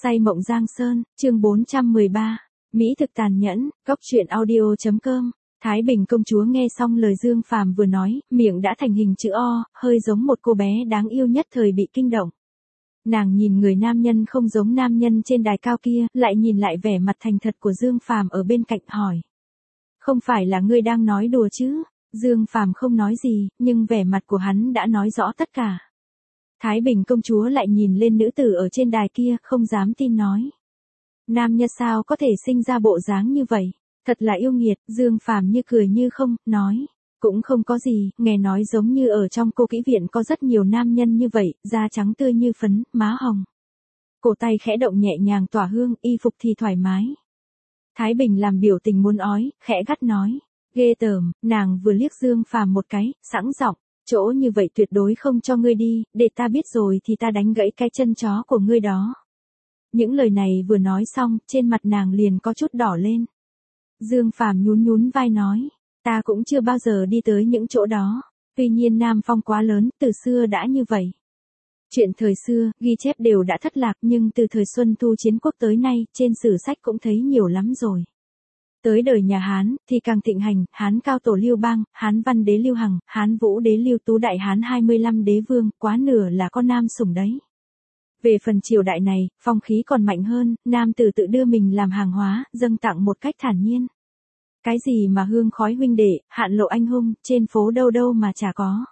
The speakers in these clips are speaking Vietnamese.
Say mộng Giang Sơn, chương 413. Mỹ thực tàn nhẫn, cốc truyện audio.com. Thái Bình công chúa nghe xong lời Dương Phàm vừa nói, miệng đã thành hình chữ O, hơi giống một cô bé đáng yêu nhất thời bị kinh động. Nàng nhìn người nam nhân không giống nam nhân trên đài cao kia, lại nhìn lại vẻ mặt thành thật của Dương Phàm ở bên cạnh hỏi. Không phải là ngươi đang nói đùa chứ? Dương Phàm không nói gì, nhưng vẻ mặt của hắn đã nói rõ tất cả. Thái Bình công chúa lại nhìn lên nữ tử ở trên đài kia, không dám tin nói. Nam nhân sao có thể sinh ra bộ dáng như vậy? Thật là yêu nghiệt. Dương Phàm như cười như không, nói. Cũng không có gì, nghe nói giống như ở trong cô kỹ viện có rất nhiều nam nhân như vậy, da trắng tươi như phấn, má hồng. Cổ tay khẽ động nhẹ nhàng tỏa hương, y phục thì thoải mái. Thái Bình làm biểu tình muốn ói, khẽ gắt nói. Ghê tởm. Nàng vừa liếc Dương Phàm một cái, sẵn giọng. Chỗ như vậy tuyệt đối không cho ngươi đi, để ta biết rồi thì ta đánh gãy cái chân chó của ngươi đó. Những lời này vừa nói xong, trên mặt nàng liền có chút đỏ lên. Dương Phàm nhún nhún vai nói, ta cũng chưa bao giờ đi tới những chỗ đó. Tuy nhiên Nam Phong quá lớn, từ xưa đã như vậy. Chuyện thời xưa, ghi chép đều đã thất lạc, nhưng từ thời Xuân Thu Chiến Quốc tới nay, trên sử sách cũng thấy nhiều lắm rồi. Tới đời nhà Hán, thì càng thịnh hành, Hán cao tổ Lưu Bang, Hán văn đế Lưu Hằng, Hán vũ đế Lưu Tú đại Hán 25 đế vương, quá nửa là con nam sủng đấy. Về phần triều đại này, phong khí còn mạnh hơn, nam tử tự đưa mình làm hàng hóa, dâng tặng một cách thản nhiên. Cái gì mà hương khói huynh đệ, hạn lộ anh hùng, trên phố đâu đâu mà chả có.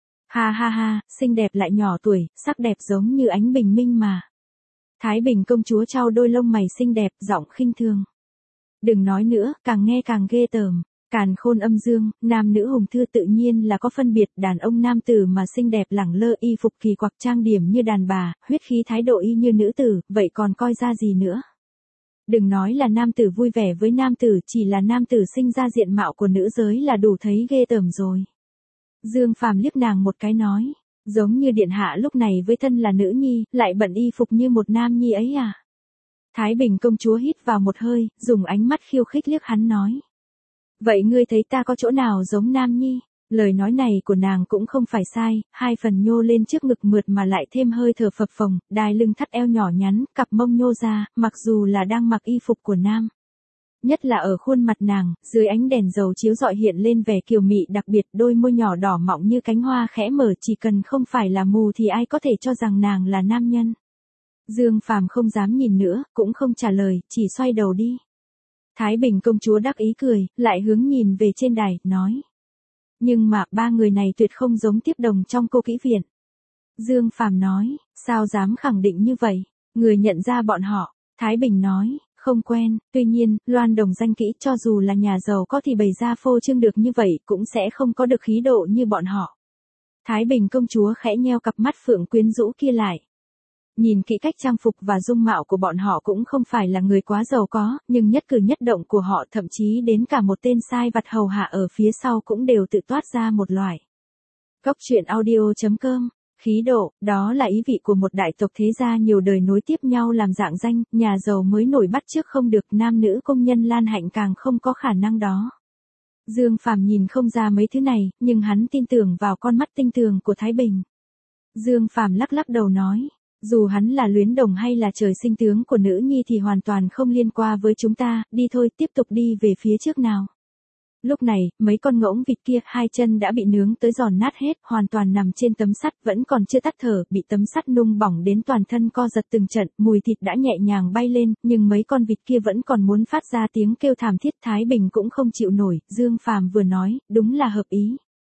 Ha ha ha, xinh đẹp lại nhỏ tuổi, sắc đẹp giống như ánh bình minh mà. Thái Bình công chúa trao đôi lông mày xinh đẹp, giọng khinh thường. Đừng nói nữa, càng nghe càng ghê tởm. Càn khôn âm dương, nam nữ hùng thư tự nhiên là có phân biệt, đàn ông nam tử mà xinh đẹp lẳng lơ y phục kỳ quặc trang điểm như đàn bà, huyết khí thái độ y như nữ tử, vậy còn coi ra gì nữa. Đừng nói là nam tử vui vẻ với nam tử, chỉ là nam tử sinh ra diện mạo của nữ giới là đủ thấy ghê tởm rồi. Dương Phàm liếc nàng một cái nói, giống như điện hạ lúc này với thân là nữ nhi, lại bận y phục như một nam nhi ấy à. Thái Bình công chúa hít vào một hơi, dùng ánh mắt khiêu khích liếc hắn nói. Vậy ngươi thấy ta có chỗ nào giống nam nhi? Lời nói này của nàng cũng không phải sai, hai phần nhô lên trước ngực mượt mà lại thêm hơi thở phập phồng, đai lưng thắt eo nhỏ nhắn, cặp mông nhô ra, mặc dù là đang mặc y phục của nam. Nhất là ở khuôn mặt nàng, dưới ánh đèn dầu chiếu rọi hiện lên vẻ kiều mị đặc biệt, đôi môi nhỏ đỏ mọng như cánh hoa khẽ mở, chỉ cần không phải là mù thì ai có thể cho rằng nàng là nam nhân. Dương Phàm không dám nhìn nữa, cũng không trả lời, chỉ xoay đầu đi. Thái Bình công chúa đắc ý cười, lại hướng nhìn về trên đài, nói. Nhưng mà, ba người này tuyệt không giống tiếp đồng trong cô kỹ viện. Dương Phàm nói, sao dám khẳng định như vậy? Người nhận ra bọn họ. Thái Bình nói, không quen, tuy nhiên, loan đồng danh kỹ cho dù là nhà giàu có thì bày ra phô trương được như vậy cũng sẽ không có được khí độ như bọn họ. Thái Bình công chúa khẽ nheo cặp mắt phượng quyến rũ kia lại. Nhìn kỹ cách trang phục và dung mạo của bọn họ cũng không phải là người quá giàu có, nhưng nhất cử nhất động của họ thậm chí đến cả một tên sai vặt hầu hạ ở phía sau cũng đều tự toát ra một loại. Cốc truyện audio.com. Khí độ, đó là ý vị của một đại tộc thế gia nhiều đời nối tiếp nhau làm dạng danh, nhà giàu mới nổi bắt chước không được, nam nữ công nhân Lan Hạnh càng không có khả năng đó. Dương Phàm nhìn không ra mấy thứ này, nhưng hắn tin tưởng vào con mắt tinh tường của Thái Bình. Dương Phàm lắc lắc đầu nói. Dù hắn là luyến đồng hay là trời sinh tướng của nữ nhi thì hoàn toàn không liên quan với chúng ta, đi thôi, tiếp tục đi về phía trước nào. Lúc này, mấy con ngỗng vịt kia, hai chân đã bị nướng tới giòn nát hết, hoàn toàn nằm trên tấm sắt, vẫn còn chưa tắt thở, bị tấm sắt nung bỏng đến toàn thân co giật từng trận, mùi thịt đã nhẹ nhàng bay lên, nhưng mấy con vịt kia vẫn còn muốn phát ra tiếng kêu thảm thiết. Thái Bình cũng không chịu nổi, Dương Phàm vừa nói, đúng là hợp ý.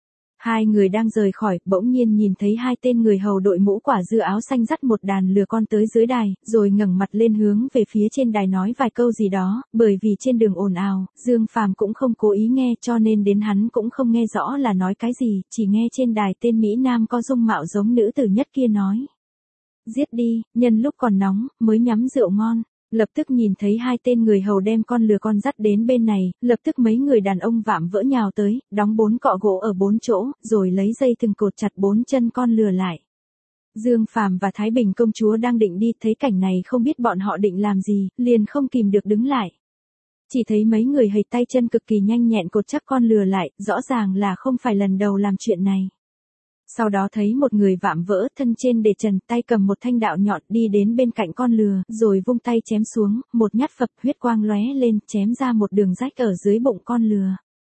Hai người đang rời khỏi, bỗng nhiên nhìn thấy hai tên người hầu đội mũ quả dưa áo xanh dắt một đàn lừa con tới dưới đài, rồi ngẩng mặt lên hướng về phía trên đài nói vài câu gì đó, bởi vì trên đường ồn ào, Dương Phàm cũng không cố ý nghe cho nên đến hắn cũng không nghe rõ là nói cái gì, chỉ nghe trên đài tên Mỹ Nam có dung mạo giống nữ tử nhất kia nói. Giết đi, nhân lúc còn nóng, mới nhắm rượu ngon. Lập tức nhìn thấy hai tên người hầu đem con lừa con dắt đến bên này, lập tức mấy người đàn ông vạm vỡ nhào tới, đóng 4 cọ gỗ ở 4 chỗ, rồi lấy dây thừng cột chặt 4 chân con lừa lại. Dương Phàm và Thái Bình công chúa đang định đi, thấy cảnh này không biết bọn họ định làm gì, liền không kìm được đứng lại. Chỉ thấy mấy người hầy tay chân cực kỳ nhanh nhẹn cột chắc con lừa lại, rõ ràng là không phải lần đầu làm chuyện này. Sau đó thấy một người vạm vỡ, thân trên để trần, tay cầm một thanh đạo nhọn, đi đến bên cạnh con lừa, rồi vung tay chém xuống, một nhát phập, huyết quang lóe lên, chém ra một đường rách ở dưới bụng con lừa.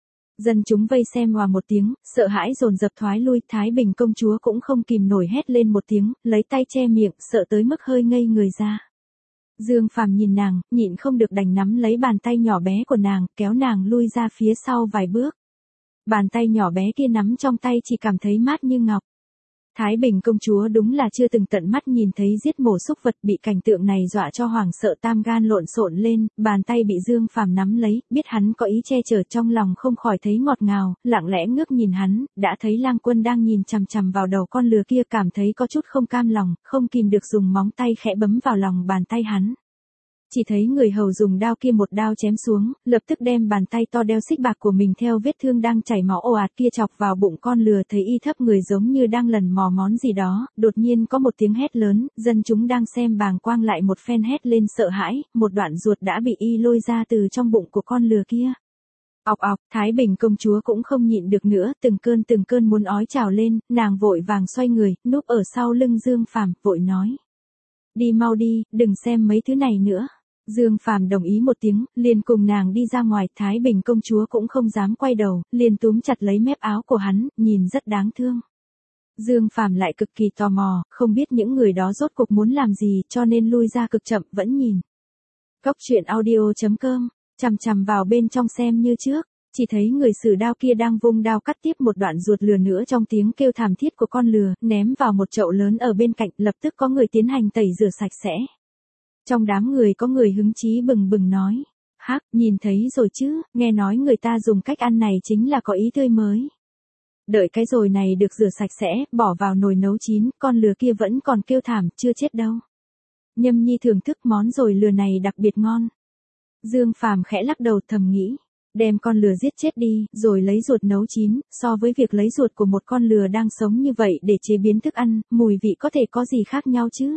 Dân chúng vây xem òa một tiếng, sợ hãi dồn dập thoái lui, Thái Bình công chúa cũng không kìm nổi hét lên một tiếng, lấy tay che miệng, sợ tới mức hơi ngây người ra. Dương Phàm nhìn nàng, nhịn không được đành nắm lấy bàn tay nhỏ bé của nàng, kéo nàng lui ra phía sau vài bước. Bàn tay nhỏ bé kia nắm trong tay chỉ cảm thấy mát như ngọc. Thái Bình công chúa đúng là chưa từng tận mắt nhìn thấy giết mổ súc vật, bị cảnh tượng này dọa cho hoảng sợ, tam gan lộn xộn lên, bàn tay bị Dương Phàm nắm lấy, biết hắn có ý che chở, trong lòng không khỏi thấy ngọt ngào, lặng lẽ ngước nhìn hắn, đã thấy Lang Quân đang nhìn chằm chằm vào đầu con lừa kia, cảm thấy có chút không cam lòng, không kìm được dùng móng tay khẽ bấm vào lòng bàn tay hắn. Chỉ thấy người hầu dùng đao kia một đao chém xuống, lập tức đem bàn tay to đeo xích bạc của mình theo vết thương đang chảy máu ồ ạt kia chọc vào bụng con lừa, thấy y thấp người giống như đang lần mò món gì đó, đột nhiên có một tiếng hét lớn, dân chúng đang xem bàng quang lại một phen hét lên sợ hãi, một đoạn ruột đã bị y lôi ra từ trong bụng của con lừa kia. Ọc ọc, Thái Bình công chúa cũng không nhịn được nữa, từng cơn muốn ói trào lên, nàng vội vàng xoay người, núp ở sau lưng Dương Phàm, vội nói: "Đi mau đi, đừng xem mấy thứ này nữa." Dương Phàm đồng ý một tiếng, liền cùng nàng đi ra ngoài, Thái Bình công chúa cũng không dám quay đầu, liền túm chặt lấy mép áo của hắn, nhìn rất đáng thương. Dương Phàm lại cực kỳ tò mò, không biết những người đó rốt cuộc muốn làm gì, cho nên lui ra cực chậm, vẫn nhìn. Cốc truyện audio.com, chằm chằm vào bên trong xem như trước, chỉ thấy người sử đao kia đang vung đao cắt tiếp một đoạn ruột lừa nữa, trong tiếng kêu thảm thiết của con lừa, ném vào một chậu lớn ở bên cạnh, lập tức có người tiến hành tẩy rửa sạch sẽ. Trong đám người có người hứng chí bừng bừng nói: "Hắc, nhìn thấy rồi chứ, nghe nói người ta dùng cách ăn này chính là có ý tươi mới. Đợi cái rồi này được rửa sạch sẽ, bỏ vào nồi nấu chín, con lừa kia vẫn còn kêu thảm, chưa chết đâu." Nhâm Nhi thưởng thức món rồi lừa này đặc biệt ngon. Dương Phàm khẽ lắc đầu thầm nghĩ, đem con lừa giết chết đi, rồi lấy ruột nấu chín, so với việc lấy ruột của một con lừa đang sống như vậy để chế biến thức ăn, mùi vị có thể có gì khác nhau chứ?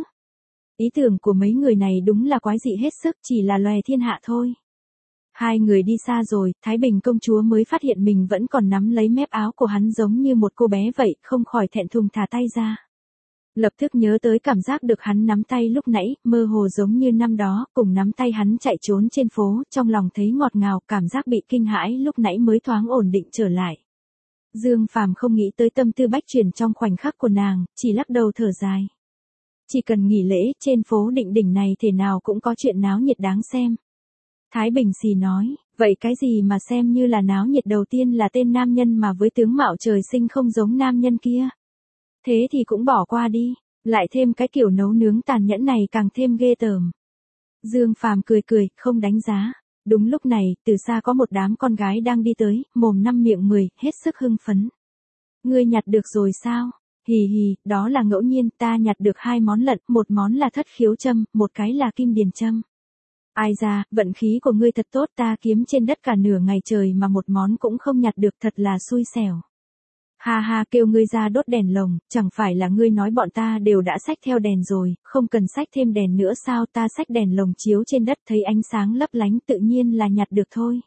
Ý tưởng của mấy người này đúng là quái dị hết sức, chỉ là loè thiên hạ thôi. Hai người đi xa rồi, Thái Bình công chúa mới phát hiện mình vẫn còn nắm lấy mép áo của hắn giống như một cô bé vậy, không khỏi thẹn thùng thả tay ra. Lập tức nhớ tới cảm giác được hắn nắm tay lúc nãy, mơ hồ giống như năm đó, cùng nắm tay hắn chạy trốn trên phố, trong lòng thấy ngọt ngào, cảm giác bị kinh hãi lúc nãy mới thoáng ổn định trở lại. Dương Phàm không nghĩ tới tâm tư bách chuyển trong khoảnh khắc của nàng, chỉ lắc đầu thở dài. Chỉ cần nghỉ lễ, trên phố Định Đỉnh này thể nào cũng có chuyện náo nhiệt đáng xem. Thái Bình xì nói, vậy cái gì mà xem như là náo nhiệt? Đầu tiên là tên nam nhân mà với tướng mạo trời sinh không giống nam nhân kia. Thế thì cũng bỏ qua đi, lại thêm cái kiểu nấu nướng tàn nhẫn này càng thêm ghê tởm. Dương Phàm cười cười, không đánh giá. Đúng lúc này, từ xa có một đám con gái đang đi tới, mồm năm miệng 10, hết sức hưng phấn. Ngươi nhặt được rồi sao? Hì hì, đó là ngẫu nhiên, ta nhặt được 2 món lận, một món là thất khiếu châm, một cái là kim điền châm. Ai da, vận khí của ngươi thật tốt, ta kiếm trên đất cả nửa ngày trời mà một món cũng không nhặt được, thật là xui xẻo. Ha ha, kêu ngươi ra đốt đèn lồng, chẳng phải là ngươi nói bọn ta đều đã xách theo đèn rồi, không cần xách thêm đèn nữa sao? Ta xách đèn lồng chiếu trên đất thấy ánh sáng lấp lánh, tự nhiên là nhặt được thôi.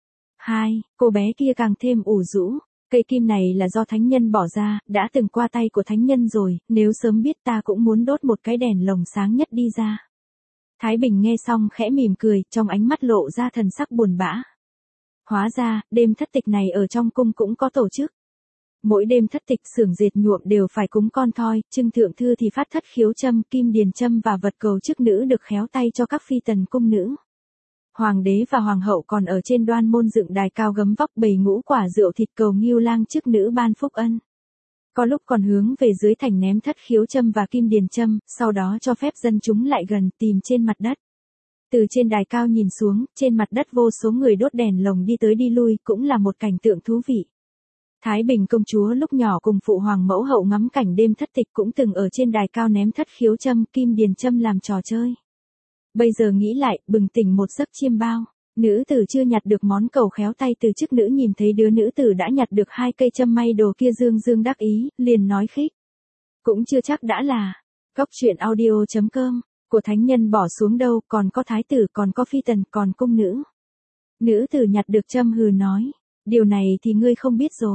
Hai, cô bé kia càng thêm ủ rũ. Cây kim này là do thánh nhân bỏ ra, đã từng qua tay của thánh nhân rồi, nếu sớm biết ta cũng muốn đốt một cái đèn lồng sáng nhất đi ra. Thái Bình nghe xong khẽ mỉm cười, trong ánh mắt lộ ra thần sắc buồn bã. Hóa ra, đêm thất tịch này ở trong cung cũng có tổ chức. Mỗi đêm thất tịch xưởng dệt nhuộm đều phải cúng con thoi, Trưng thượng thư thì phát thất khiếu châm, kim điền châm và vật cầu chức nữ được khéo tay cho các phi tần cung nữ. Hoàng đế và hoàng hậu còn ở trên đoan môn dựng đài cao gấm vóc bày ngũ quả rượu thịt cầu nghêu lang chức nữ ban phúc ân. Có lúc còn hướng về dưới thành ném thất khiếu châm và kim điền châm, sau đó cho phép dân chúng lại gần tìm trên mặt đất. Từ trên đài cao nhìn xuống, trên mặt đất vô số người đốt đèn lồng đi tới đi lui, cũng là một cảnh tượng thú vị. Thái Bình công chúa lúc nhỏ cùng phụ hoàng mẫu hậu ngắm cảnh đêm thất tịch cũng từng ở trên đài cao ném thất khiếu châm, kim điền châm làm trò chơi. Bây giờ nghĩ lại, bừng tỉnh một giấc chiêm bao. Nữ tử chưa nhặt được món cầu khéo tay từ chức nữ nhìn thấy đứa nữ tử đã nhặt được 2 cây châm may đồ kia dương dương đắc ý, liền nói khích. Cũng chưa chắc đã là. Cốc truyện audio.com, của thánh nhân bỏ xuống đâu, còn có thái tử, còn có phi tần, còn cung nữ. Nữ tử nhặt được châm hừ nói. Điều này thì ngươi không biết rồi.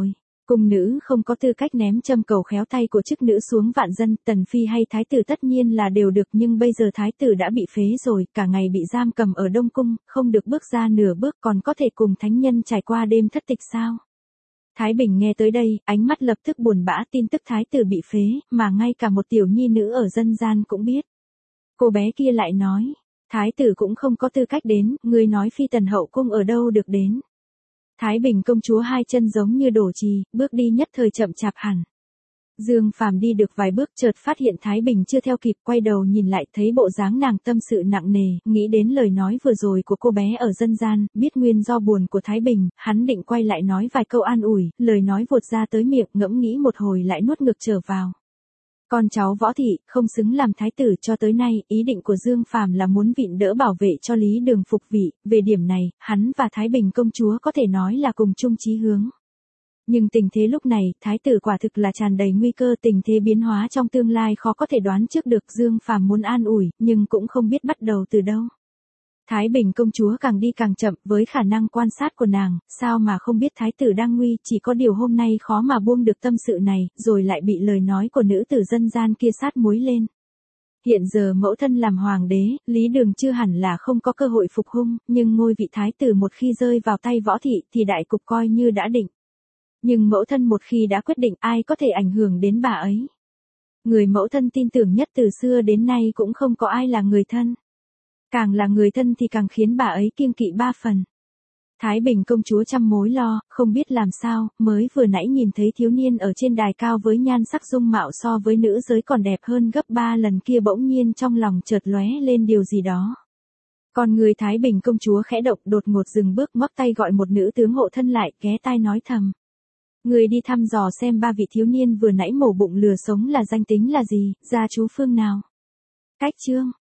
Cung nữ không có tư cách ném châm cầu khéo tay của chức nữ xuống vạn dân, tần phi hay thái tử tất nhiên là đều được, nhưng bây giờ thái tử đã bị phế rồi, cả ngày bị giam cầm ở Đông Cung, không được bước ra nửa bước, còn có thể cùng thánh nhân trải qua đêm thất tịch sao? Thái Bình nghe tới đây, ánh mắt lập tức buồn bã, tin tức thái tử bị phế, mà ngay cả một tiểu nhi nữ ở dân gian cũng biết. Cô bé kia lại nói, thái tử cũng không có tư cách đến, người nói phi tần hậu cung ở đâu được đến. Thái Bình công chúa hai chân giống như đổ trì, bước đi nhất thời chậm chạp hẳn. Dương Phàm đi được vài bước chợt phát hiện Thái Bình chưa theo kịp, quay đầu nhìn lại thấy bộ dáng nàng tâm sự nặng nề, nghĩ đến lời nói vừa rồi của cô bé ở dân gian, biết nguyên do buồn của Thái Bình, hắn định quay lại nói vài câu an ủi, lời nói vụt ra tới miệng, ngẫm nghĩ một hồi lại nuốt ngược trở vào. Con cháu Võ Thị, không xứng làm thái tử, cho tới nay, ý định của Dương Phàm là muốn vịn đỡ bảo vệ cho Lý Đường phục vị, về điểm này, hắn và Thái Bình công chúa có thể nói là cùng chung chí hướng. Nhưng tình thế lúc này, thái tử quả thực là tràn đầy nguy cơ, tình thế biến hóa trong tương lai khó có thể đoán trước được. Dương Phàm muốn an ủi, nhưng cũng không biết bắt đầu từ đâu. Thái Bình công chúa càng đi càng chậm, với khả năng quan sát của nàng, sao mà không biết thái tử đang nguy, chỉ có điều hôm nay khó mà buông được tâm sự này, rồi lại bị lời nói của nữ tử dân gian kia sát muối lên. Hiện giờ mẫu thân làm hoàng đế, Lý Đường chưa hẳn là không có cơ hội phục hung, nhưng ngôi vị thái tử một khi rơi vào tay Võ Thị thì đại cục coi như đã định. Nhưng mẫu thân một khi đã quyết định, ai có thể ảnh hưởng đến bà ấy. Người mẫu thân tin tưởng nhất từ xưa đến nay cũng không có ai là người thân. Càng là người thân thì càng khiến bà ấy kiêng kỵ ba phần. Thái Bình công chúa trăm mối lo, không biết làm sao, mới vừa nãy nhìn thấy thiếu niên ở trên đài cao với nhan sắc dung mạo so với nữ giới còn đẹp hơn gấp 3 lần kia, bỗng nhiên trong lòng chợt lóe lên điều gì đó. Còn người Thái Bình công chúa khẽ động, đột ngột dừng bước, ngoắc tay gọi một nữ tướng hộ thân lại, ghé tai nói thầm. Người đi thăm dò xem ba vị thiếu niên vừa nãy mổ bụng lừa sống là danh tính là gì, gia chú phương nào. Cách chương